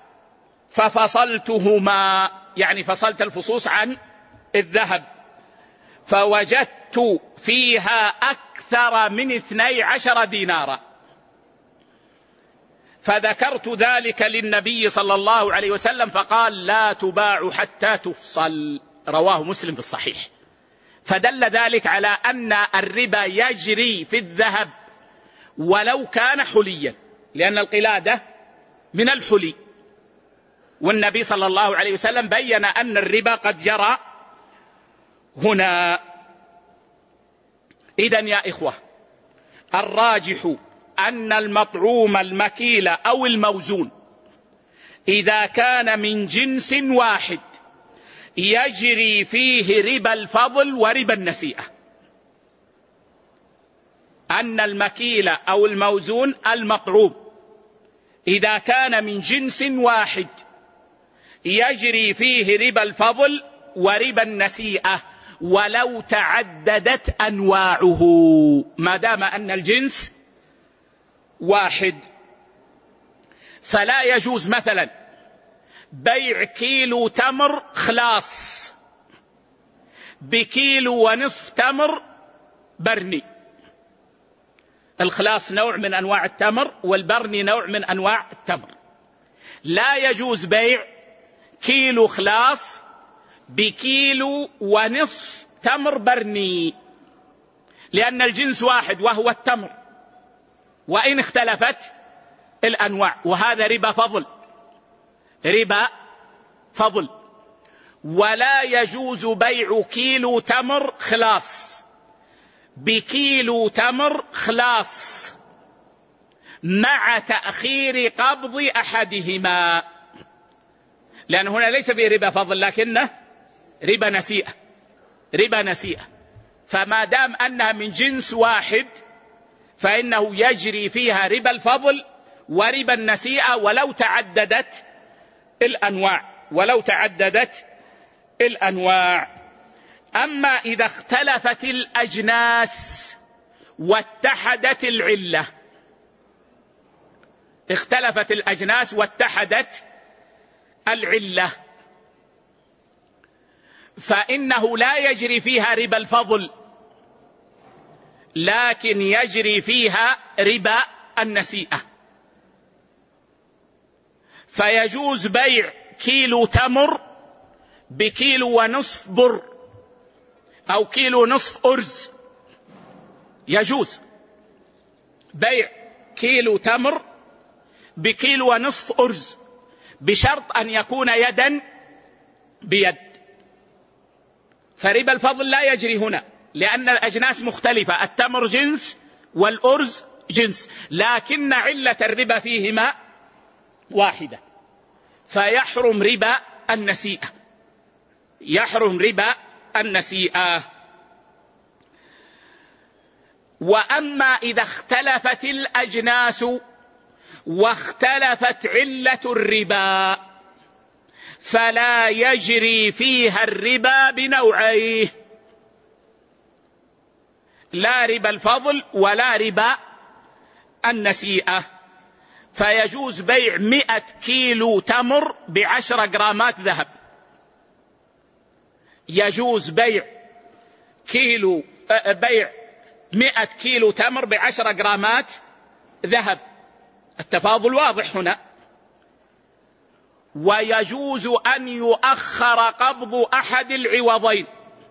ففصلتهما، يعني فصلت الفصوص عن الذهب، فوجدت فيها أكثر من اثني عشر دينارا، فذكرت ذلك للنبي صلى الله عليه وسلم فقال لا تباع حتى تفصل، رواه مسلم في الصحيح. فدل ذلك على أن الربا يجري في الذهب ولو كان حليا، لأن القلادة من الحلي، والنبي صلى الله عليه وسلم بين أن الربا قد جرى هنا. إذن يا إخوة، الراجح أن المطعوم المكيل أو الموزون إذا كان من جنس واحد يجري فيه ربا الفضل وربا النسيئة. أن المكيل أو الموزون المطعوم إذا كان من جنس واحد يجري فيه ربا الفضل وربا النسيئة ولو تعددت أنواعه، ما دام أن الجنس واحد. فلا يجوز مثلا بيع كيلو تمر خلاص بكيلو ونصف تمر برني. الخلاص نوع من أنواع التمر والبرني نوع من أنواع التمر. لا يجوز بيع كيلو خلاص بكيلو ونصف تمر برني، لأن الجنس واحد وهو التمر، وإن اختلفت الأنواع، وهذا ربا فضل، ربا فضل. ولا يجوز بيع كيلو تمر خلاص بكيلو تمر خلاص مع تأخير قبض أحدهما، لأن هنا ليس فيه ربا فضل لكنه ربا نسيئة، ربا نسيئة. فما دام أنها من جنس واحد فإنه يجري فيها ربا الفضل وربا النسيئة ولو تعددت الأنواع، ولو تعددت الأنواع. أما إذا اختلفت الأجناس واتحدت العلة، اختلفت الأجناس واتحدت العلة، فإنه لا يجري فيها ربا الفضل، لكن يجري فيها ربا النسيئة. فيجوز بيع كيلو تمر بكيلو ونصف بر أو كيلو نصف أرز، يجوز بيع كيلو تمر بكيلو ونصف أرز بشرط أن يكون يدا بيد. فربا الفضل لا يجري هنا لأن الأجناس مختلفة، التمر جنس والأرز جنس، لكن علة الربا فيهما واحدة، فيحرم ربا النسيئة، يحرم ربا النسيئة. وأما إذا اختلفت الأجناس واختلفت علة الربا فلا يجري فيها الربا بنوعيه، لا ربا الفضل ولا ربا النسيئة. فيجوز بيع مئة كيلو تمر بعشر جرامات ذهب، يجوز بيع كيلو بيع مئة كيلو تمر بعشر جرامات ذهب، التفاضل واضح هنا. ويجوز أن يؤخر قبض أحد العوضين،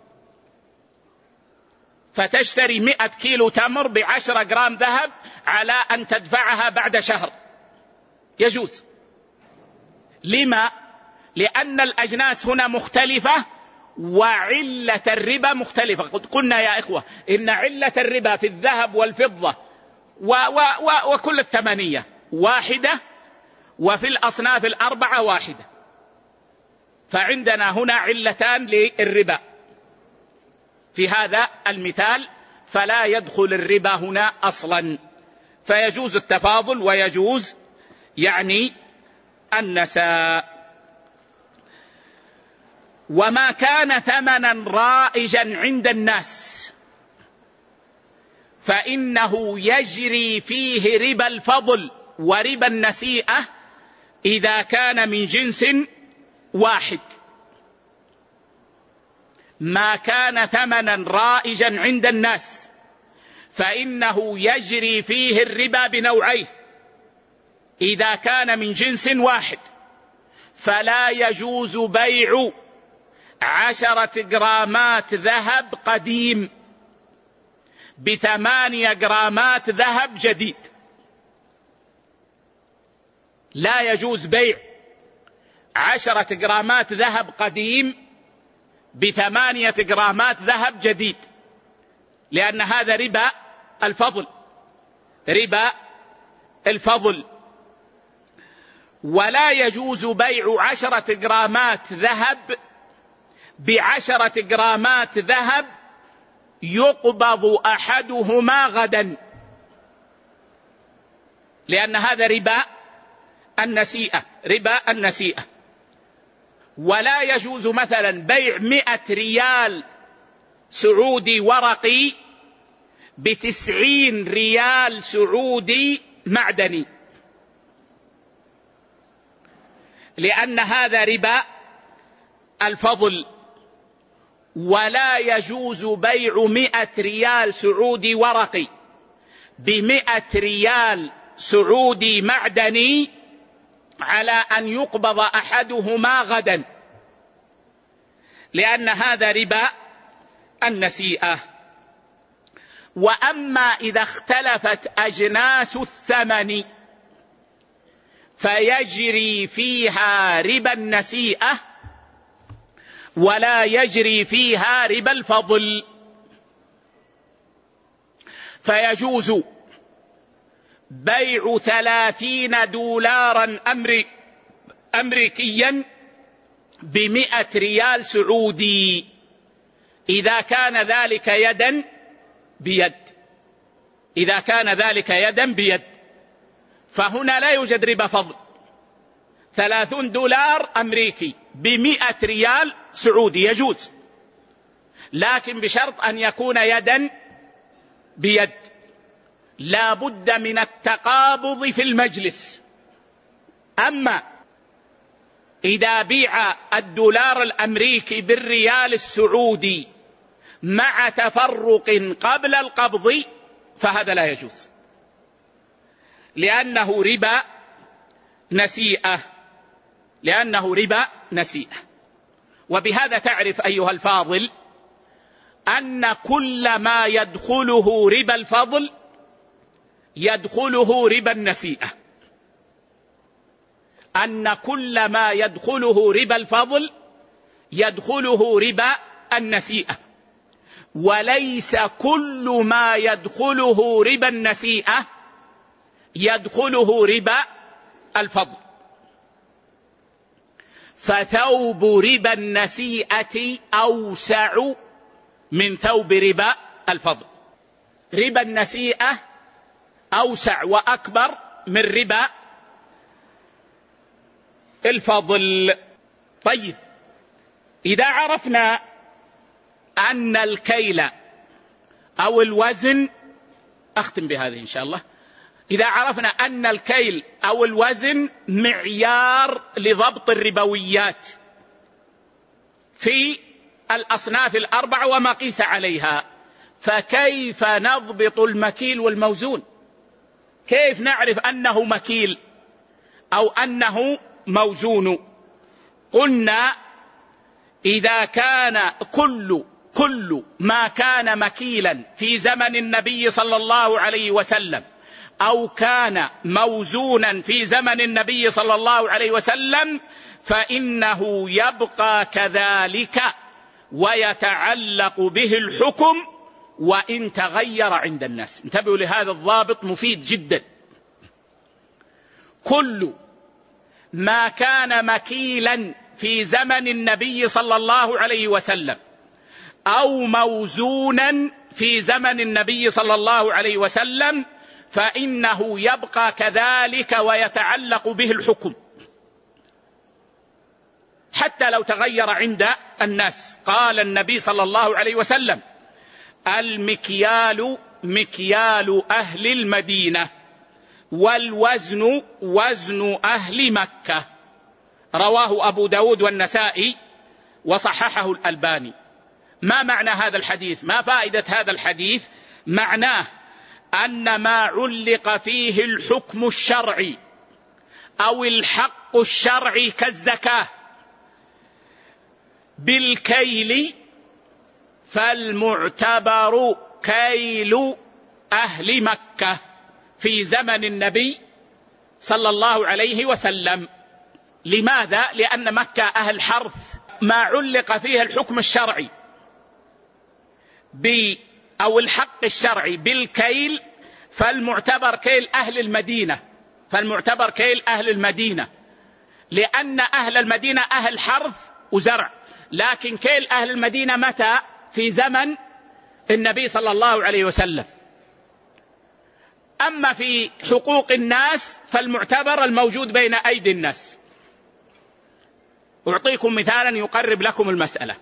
فتشتري مئة كيلو تمر بعشر جرام ذهب على أن تدفعها بعد شهر، يجوز. لما؟ لأن الأجناس هنا مختلفة وعلة الربا مختلفة. قد قلنا يا إخوة إن علة الربا في الذهب والفضة و و و وكل الثمانية واحدة، وفي الأصناف الأربعة واحدة، فعندنا هنا علتان للربا في هذا المثال، فلا يدخل الربا هنا أصلا، فيجوز التفاضل ويجوز يعني النساء. وما كان ثمنا رائجا عند الناس فإنه يجري فيه ربا الفضل وربا النسيئة إذا كان من جنس واحد. ما كان ثمنا رائجا عند الناس فإنه يجري فيه الربا بنوعيه، إذا كان من جنس واحد فلا يجوز بيع عشرة جرامات ذهب قديم بثمانية جرامات ذهب جديد، لا يجوز بيع عشرة جرامات ذهب قديم بثمانية جرامات ذهب جديد، لأن هذا ربا الفضل، ربا الفضل. ولا يجوز بيع عشرة جرامات ذهب بعشرة جرامات ذهب يقبض أحدهما غدا، لأن هذا ربا النسيئة، ربا النسيئة. ولا يجوز مثلا بيع مئة ريال سعودي ورقي بتسعين ريال سعودي معدني، لأن هذا ربا الفضل. ولا يجوز بيع مئة ريال سعودي ورقي بمئة ريال سعودي معدني على أن يقبض أحدهما غدا، لأن هذا ربا النسيئة. وأما إذا اختلفت أجناس الثمن فيجري فيها ربا النسيئة ولا يجري فيها ربا الفضل. فيجوز بيع ثلاثين دولارا أمريك أمريكيا بمئة ريال سعودي إذا كان ذلك يدا بيد، إذا كان ذلك يدا بيد، فهنا لا يوجد ربا فضل. ثلاثون دولار أمريكي بمئة ريال سعودي يجوز، لكن بشرط أن يكون يدا بيد، لا بد من التقابض في المجلس، أما إذا بيع الدولار الأمريكي بالريال السعودي مع تفرق قبل القبض فهذا لا يجوز، لأنه ربا نسيئة، لأنه ربا نسيئة. وبهذا تعرف أيها الفاضل أن كل ما يدخله ربا الفضل يدخله ربا النسيئة، أن كل ما يدخله ربا الفضل يدخله ربا النسيئة، وليس كل ما يدخله ربا النسيئة يدخله ربا الفضل. فثوب ربا النسيئة أوسع من ثوب ربا الفضل. ربا النسيئة أوسع وأكبر من ربا الفضل. طيب، إذا عرفنا أن الكيل أو الوزن، أختم بهذه إن شاء الله، إذا عرفنا أن الكيل أو الوزن معيار لضبط الربويات في الأصناف الأربعة وما قيس عليها، فكيف نضبط المكيل والموزون؟ كيف نعرف أنه مكيل أو أنه موزون؟ قلنا إذا كان كل كل ما كان مكيلا في زمن النبي صلى الله عليه وسلم أو كان موزونا في زمن النبي صلى الله عليه وسلم فإنه يبقى كذلك ويتعلق به الحكم وإن تغير عند الناس. انتبهوا لهذا الضابط مفيد جدا. كل ما كان مكيلا في زمن النبي صلى الله عليه وسلم أو موزونا في زمن النبي صلى الله عليه وسلم فإنه يبقى كذلك ويتعلق به الحكم حتى لو تغير عند الناس. قال النبي صلى الله عليه وسلم: المكيال مكيال أهل المدينة والوزن وزن أهل مكة. رواه أبو داود والنسائي وصححه الألباني. ما معنى هذا الحديث؟ ما فائدة هذا الحديث؟ معناه أن ما علق فيه الحكم الشرعي أو الحق الشرعي كالزكاة بالكيل فالمعتبر كيل أهل مكة في زمن النبي صلى الله عليه وسلم. لماذا؟ لأن مكة أهل حرث. ما علق فيها الحكم الشرعي ب أو الحق الشرعي بالكيل فالمعتبر كيل أهل المدينة، فالمعتبر كيل أهل المدينة، لأن أهل المدينة أهل حرث وزرع، لكن كيل أهل المدينة متى؟ في زمن النبي صلى الله عليه وسلم. أما في حقوق الناس فالمعتبر الموجود بين أيدي الناس. أعطيكم مثالا يقرب لكم المسألة.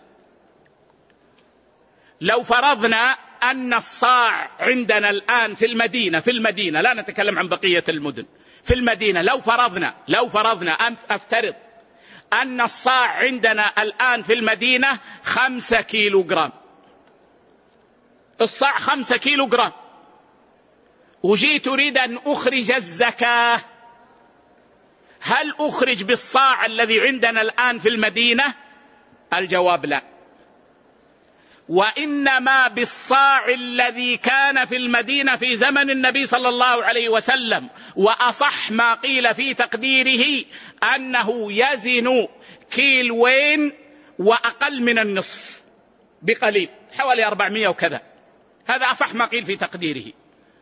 لو فرضنا أن الصاع عندنا الآن في المدينة في المدينة لا نتكلم عن بقية المدن، في المدينة لو فرضنا لو فرضنا أن أفترض أن الصاع عندنا الآن في المدينة خمسة كيلو جرام، الصاع خمسة كيلو جرام، وجيت أريد أن أخرج الزكاة، هل أخرج بالصاع الذي عندنا الآن في المدينة؟ الجواب لا، وإنما بالصاع الذي كان في المدينة في زمن النبي صلى الله عليه وسلم. وأصح ما قيل في تقديره أنه يزن كيلوين وأقل من النصف بقليل، حوالي أربعمائة وكذا، هذا أصح ما قيل في تقديره.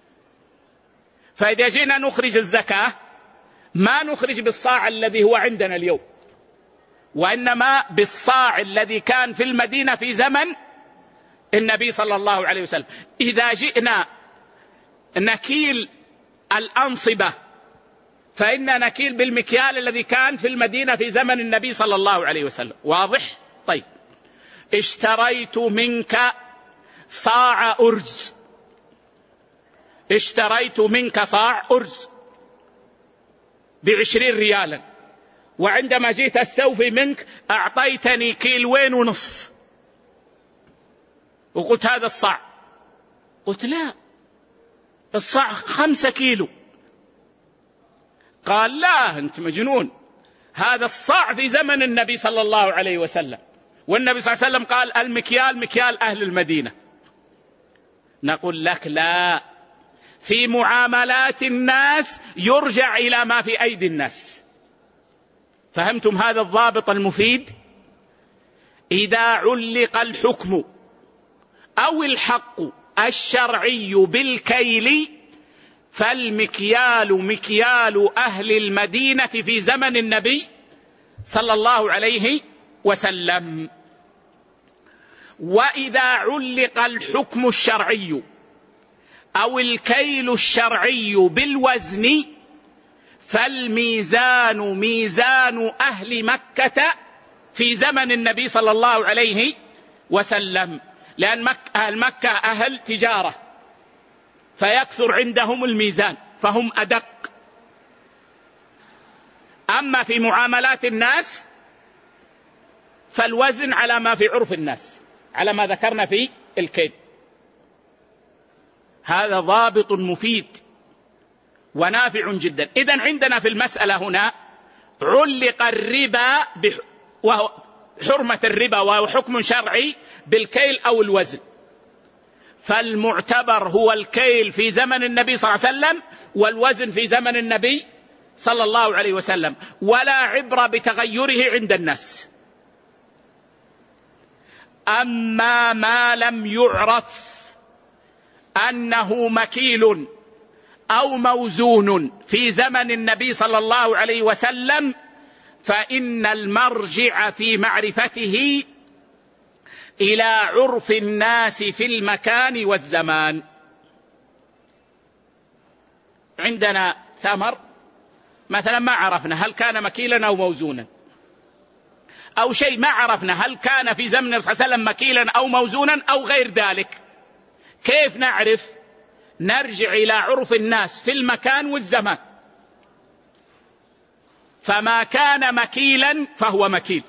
فإذا جينا نخرج الزكاة ما نخرج بالصاع الذي هو عندنا اليوم، وإنما بالصاع الذي كان في المدينة في زمن النبي صلى الله عليه وسلم. إذا جئنا نكيل الأنصبة فإن نكيل بالمكيال الذي كان في المدينة في زمن النبي صلى الله عليه وسلم. واضح؟ طيب، اشتريت منك صاع أرز، اشتريت منك صاع أرز، بعشرين ريالا، وعندما جيت أستوفي منك أعطيتني كيلوين ونصف، وقلت هذا الصاع. قلت لا، الصاع خمسة كيلو. قال لا أنت مجنون، هذا الصاع في زمن النبي صلى الله عليه وسلم، والنبي صلى الله عليه وسلم قال المكيال مكيال أهل المدينة. نقول لك لا، في معاملات الناس يرجع إلى ما في أيدي الناس. فهمتم هذا الضابط المفيد؟ إذا علق الحكم أو الحق الشرعي بالكيل فالمكيال مكيال أهل المدينة في زمن النبي صلى الله عليه وسلم. وإذا علق الحكم الشرعي أو الكيل الشرعي بالوزن فالميزان ميزان أهل مكة في زمن النبي صلى الله عليه وسلم، لأن مكة أهل مكة أهل تجارة فيكثر عندهم الميزان فهم أدق. أما في معاملات الناس فالوزن على ما في عرف الناس، على ما ذكرنا في الكيل. هذا ضابط مفيد ونافع جدا. إذن عندنا في المسألة هنا علق الربا وهو حرمة الربا وهو حكم شرعي بالكيل أو الوزن، فالمعتبر هو الكيل في زمن النبي صلى الله عليه وسلم والوزن في زمن النبي صلى الله عليه وسلم، ولا عبرة بتغيره عند الناس. أما ما لم يعرف أنه مكيل أو موزون في زمن النبي صلى الله عليه وسلم فإن المرجع في معرفته إلى عرف الناس في المكان والزمان. عندنا ثمر مثلا ما عرفنا هل كان مكيلا أو موزونا، أو شيء ما عرفنا هل كان في زمن النبي صلى الله عليه وسلم مكيلا أو موزونا أو غير ذلك. كيف نعرف؟ نرجع إلى عرف الناس في المكان والزمان. فما كان مكيلا فهو مكيل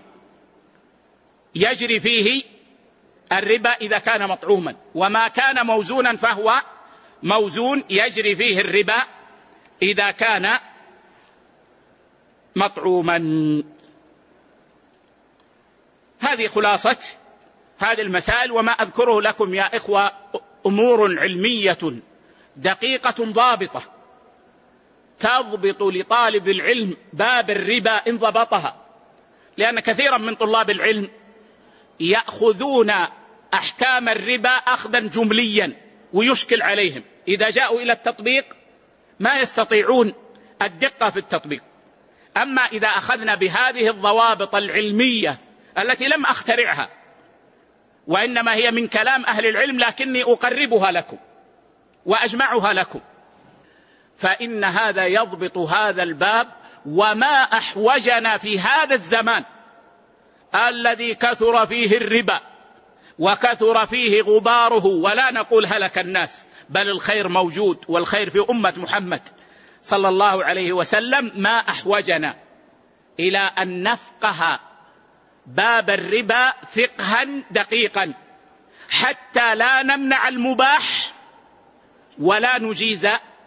يجري فيه الربا إذا كان مطعوما، وما كان موزونا فهو موزون يجري فيه الربا إذا كان مطعوما. هذه خلاصة هذه المسائل، وما أذكره لكم يا إخوة أمور علمية دقيقة ضابطة تضبط لطالب العلم باب الربا إن ضبطها، لأن كثيرا من طلاب العلم يأخذون أحكام الربا أخذا جمليا ويشكل عليهم، إذا جاءوا إلى التطبيق ما يستطيعون الدقة في التطبيق. أما إذا أخذنا بهذه الضوابط العلمية التي لم أخترعها وإنما هي من كلام أهل العلم لكني أقربها لكم وأجمعها لكم، فإن هذا يضبط هذا الباب. وما أحوجنا في هذا الزمان الذي كثر فيه الربا وكثر فيه غباره، ولا نقول هلك الناس، بل الخير موجود والخير في أمة محمد صلى الله عليه وسلم، ما أحوجنا إلى أن نفقه باب الربا فقها دقيقا حتى لا نمنع المباح ولا نجيز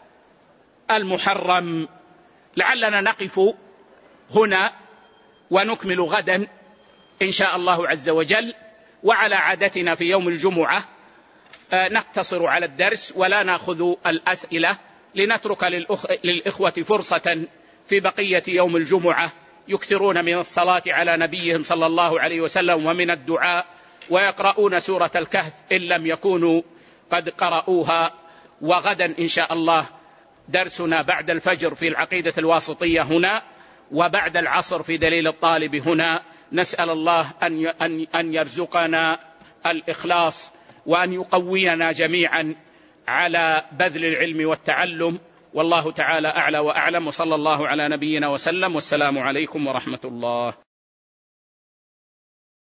المحرم. لعلنا نقف هنا ونكمل غدا إن شاء الله عز وجل. وعلى عادتنا في يوم الجمعة نقتصر على الدرس ولا نأخذ الأسئلة، لنترك للأخ... للإخوة فرصة في بقية يوم الجمعة يكثرون من الصلاة على نبيهم صلى الله عليه وسلم ومن الدعاء، ويقرؤون سورة الكهف إن لم يكونوا قد قرؤوها. وغدا إن شاء الله درسنا بعد الفجر في العقيدة الواسطية هنا، وبعد العصر في دليل الطالب هنا. نسأل الله أن أن يرزقنا الإخلاص وأن يقوينا جميعا على بذل العلم والتعلم. والله تعالى أعلى وأعلم، وصلى الله على نبينا وسلم، والسلام عليكم ورحمة الله.